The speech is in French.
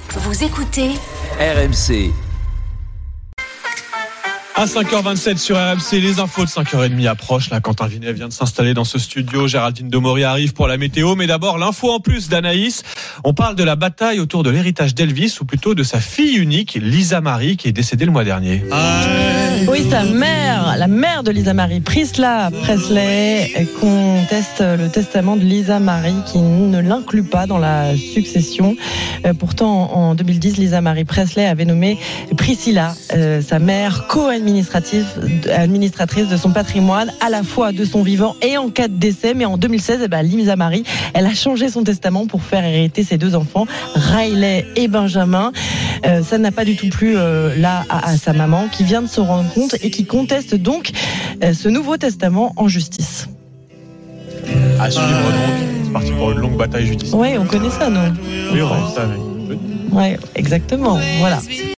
Vous écoutez RMC. À 5h27 sur RMC, les infos de 5h30 approchent. Là, Quentin Vinet vient de s'installer dans ce studio. Géraldine Demory arrive pour la météo. Mais d'abord, l'info en plus d'Anaïs. On parle de la bataille autour de l'héritage d'Elvis, ou plutôt de sa fille unique, Lisa Marie, qui est décédée le mois dernier. Oui, sa mère, la mère de Lisa Marie, Priscilla Presley, conteste le testament de Lisa Marie qui ne l'inclut pas dans la succession. Pourtant, en 2010, Lisa Marie Presley avait nommé Priscilla, sa mère, co-administratrice de son patrimoine, à la fois de son vivant et en cas de décès. Mais en 2016, Lisa Marie, elle a changé son testament pour faire hériter ses deux enfants, Riley et Benjamin. Ça n'a pas du tout plu là à sa maman, qui vient de se rendre compte et qui conteste donc ce nouveau testament en justice. À suivre donc. C'est parti pour une longue bataille judiciaire. Oui, on connaît ça, non ? Oui, on connaît ça. Oui, exactement. Voilà.